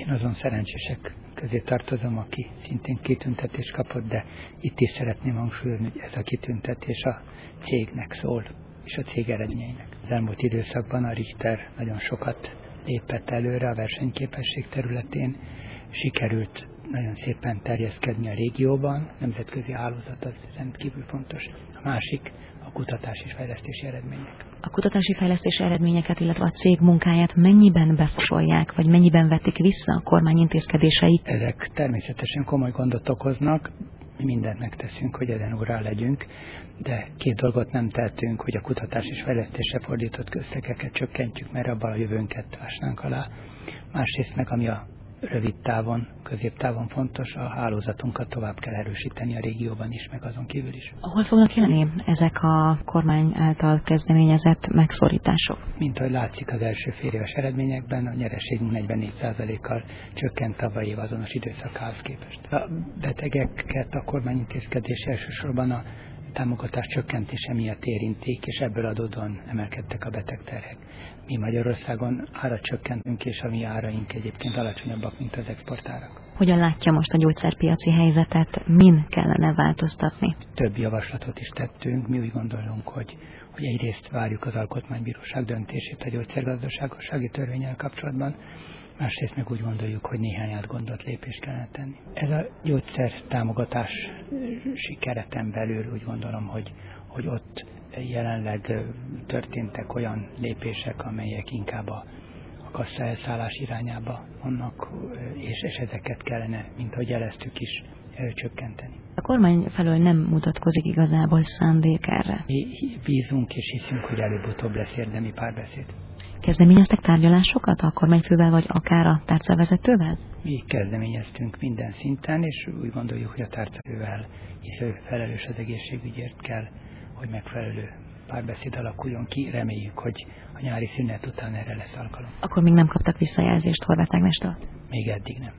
Én azon szerencsések közé tartozom, aki szintén kitüntetést kapott, de itt is szeretném hangsúlyozni, hogy ez a kitüntetés a cégnek szól, és a cég eredményeinek. Az elmúlt időszakban a Richter nagyon sokat lépett előre a versenyképesség területén, sikerült nagyon szépen terjeszkedni a régióban, nemzetközi hálózat az rendkívül fontos. A másik a kutatás és fejlesztési eredmények. A kutatási fejlesztési eredményeket, illetve a cég munkáját mennyiben befolyásolják, vagy mennyiben vetik vissza a kormány intézkedései? Ezek természetesen komoly gondot okoznak, mi mindent megteszünk, hogy ezen órá legyünk, de két dolgot nem tehetünk, hogy a kutatás és fejlesztésre fordított összegeket csökkentjük, mert abban a jövőnket ásnánk alá. Másrészt meg, ami a rövid távon, középtávon fontos, a hálózatunkat tovább kell erősíteni a régióban is, meg azon kívül is. Hol fognak jelenni ezek a kormány által kezdeményezett megszorítások? Mint ahogy látszik az első féléves eredményekben, a nyereségünk 44%-kal csökkent tavalyi év azonos időszakához képest. A betegeket a kormányintézkedés elsősorban a támogatás csökkentése miatt érintik, és ebből adódóan emelkedtek a betegterhek. Mi Magyarországon árat csökkentünk, és a mi áraink egyébként alacsonyabbak, mint az exportárak. Hogyan látja most a gyógyszerpiaci helyzetet, min kellene változtatni? Több javaslatot is tettünk, mi úgy gondolunk, hogy egyrészt várjuk az Alkotmánybíróság döntését a gyógyszergazdasági törvénnyel kapcsolatban, másrészt meg úgy gondoljuk, hogy néhány átgondolt lépést kellene tenni. Ez a gyógyszer támogatási kereten belül úgy gondolom, hogy ott jelenleg történtek olyan lépések, amelyek inkább a kassa elszállás irányába vannak, és ezeket kellene, mint ahogy jeleztük is, csökkenteni. A kormány felől nem mutatkozik igazából szándék erre. Mi bízunk és hiszünk, hogy előbb-utóbb lesz érdemi párbeszéd. Kezdeményeztek tárgyalásokat a kormányfővel, vagy akár a tárcavezetővel? Mi kezdeményeztünk minden szinten, és úgy gondoljuk, hogy a tárcafővel, hisz ő felelős az egészségügyért, kell, hogy megfelelő párbeszéd alakuljon ki. Reméljük, hogy a nyári szünet után erre lesz alkalom. Akkor még nem kaptak visszajelzést Horváth Ágnestől? Még eddig nem.